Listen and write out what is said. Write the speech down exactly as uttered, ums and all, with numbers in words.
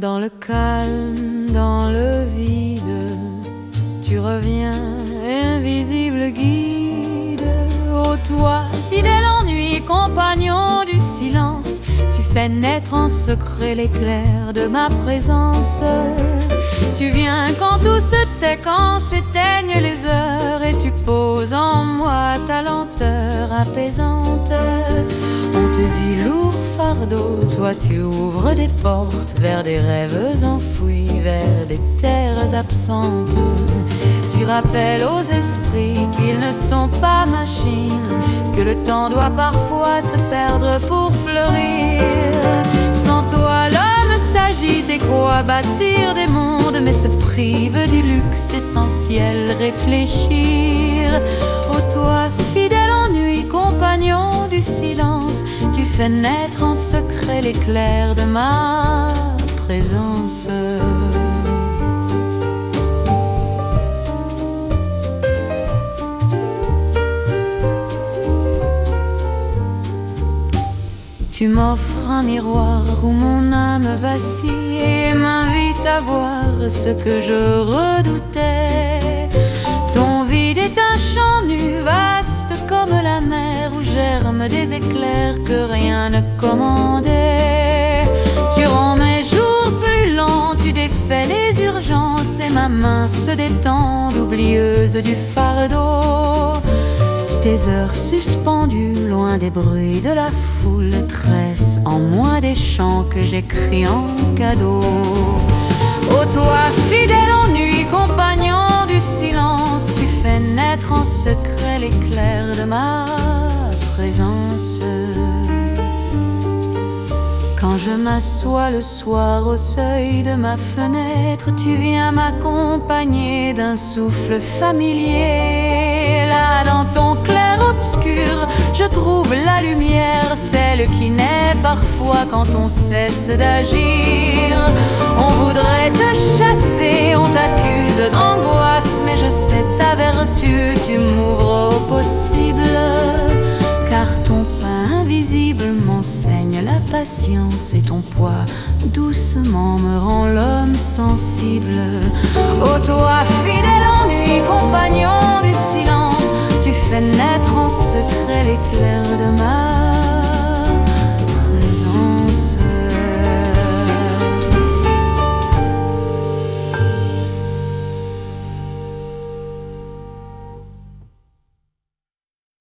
Dans le calme, dans le vide, tu reviens, invisible guide. Ô toi, fidèle ennui, compagnon du silence, tu fais naître en secret l'éclair de ma présence. Tu viens quand tout se tait, quand s'éteignent les heures, et tu poses en moi ta lenteur apaisante. On te dit lourd fardeau, toi tu ouvres des portes vers des rêves enfouis, vers des terres absentes. Tu rappelles aux esprits qu'ils ne sont pas machines, que le temps doit parfois se perdre pour fleurir. Sans toi l'homme s'agite et croit bâtir des mondes, mais se prive du luxe essentiel, réfléchir. Ô toi fidèle ennui, compagnon du silence, tu fais naître en secret l'éclair de ma présence. Tu m'offres un miroir où mon âme vacille et m'invite à voir ce que je redoutais. Ton vide est un champ nu, vaste comme la mer, où germent des éclairs que rien ne commandait. Tu rends mes jours plus lents, tu défais les urgences, et ma main se détend, oublieuse du fardeau. Tes heures suspendues, loin des bruits de la foule, tressent en moi des chants que j'écris en cadeau. Ô toi, fidèle ennui, compagnon du silence, tu fais naître en secret l'éclair de ma présence. Quand je m'assois le soir au seuil de ma fenêtre, tu viens m'accompagner d'un souffle familier. Là, dans ton clair obscur, je trouve la lumière, celle qui naît parfois quand on cesse d'agir. On voudrait te chasser, on t'accuse d'angoisse, mais je sais ta vertu, tu m'ouvres au possible. Car ton pas invisible m'enseigne la patience, et ton poids doucement me rend l'homme sensible. Ô toi